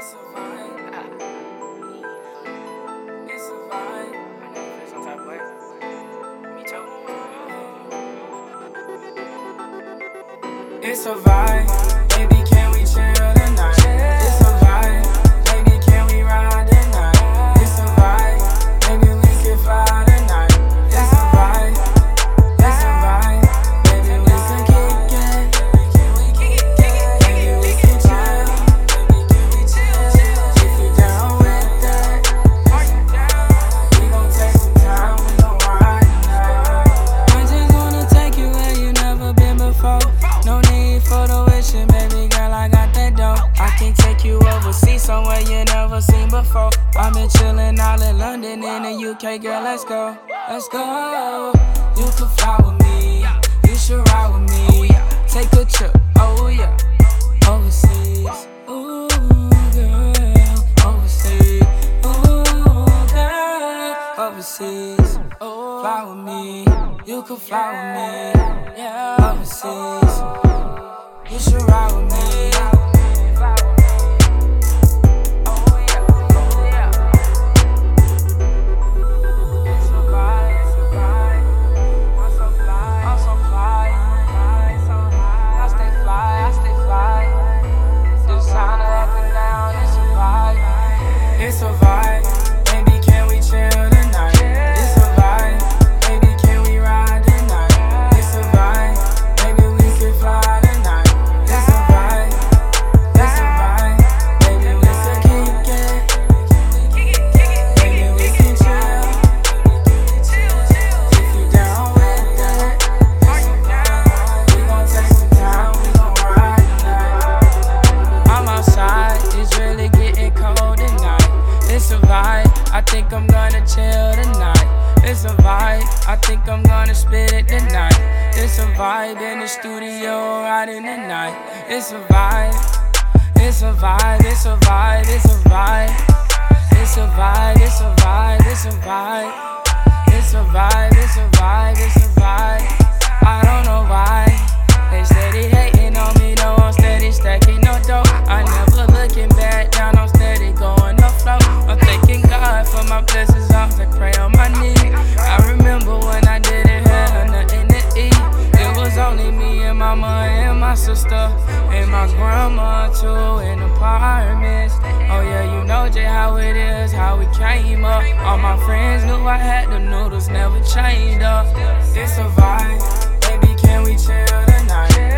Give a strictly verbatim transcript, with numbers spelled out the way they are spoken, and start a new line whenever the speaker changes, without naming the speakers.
It's a vibe. It's a vibe. I know you feel some type of way. Me too. It's a vibe. Baby, can we chill tonight? It's a vibe. Baby, can we ride tonight? It's a vibe. Maybe we can fly tonight. It's a vibe. It's a vibe. Baby, we can kick it. Maybe we can chill. If you down with that, we gon' take some time. We gon' ride tonight. I just wanna take you where you never been before. No need for the wishing, baby girl, I got that dough. I can take you overseas, somewhere you never seen before. I've been chillin' all in London, in the U K, girl, let's go. Let's go. You can fly with me, you should ride with me. Take a trip, oh yeah, overseas. Ooh, girl, overseas. Ooh, girl, overseas. Fly with me, you can fly with me. Yeah, overseas. You should ride with me. It's a vibe, baby, can we chill tonight? It's a vibe, baby, can we ride tonight? It's a vibe, baby, we can fly tonight. It's a vibe, it's a vibe, baby, we can kick it. Baby, we can chill. If you down with that, we gon' take some time, we gon' ride tonight. I'm outside, it's really getting cold tonight. It's a vibe, I think I'm gonna chill tonight. It's a vibe, I think I'm gonna spit it tonight. It's a vibe in the studio riding the night. It's a vibe, it's a vibe, it's a vibe, it's a vibe. It's a vibe, it's a vibe, it's a vibe. It's a vibe, it's a vibe, it's a vibe. I don't know why they steady hating on me, no, I'm steady stacking no dough. I never looking back down, I'm steady going up flow. I'm thanking God for my blessings, I'm to pray on my knees. I remember when I didn't have nothing to eat. It was only me and mama and my sister and my grandma too in apartments. Oh yeah, you know just how it is, how we came up. All my friends knew I had the noodles, never changed up. It's a vibe, baby, can we chill tonight?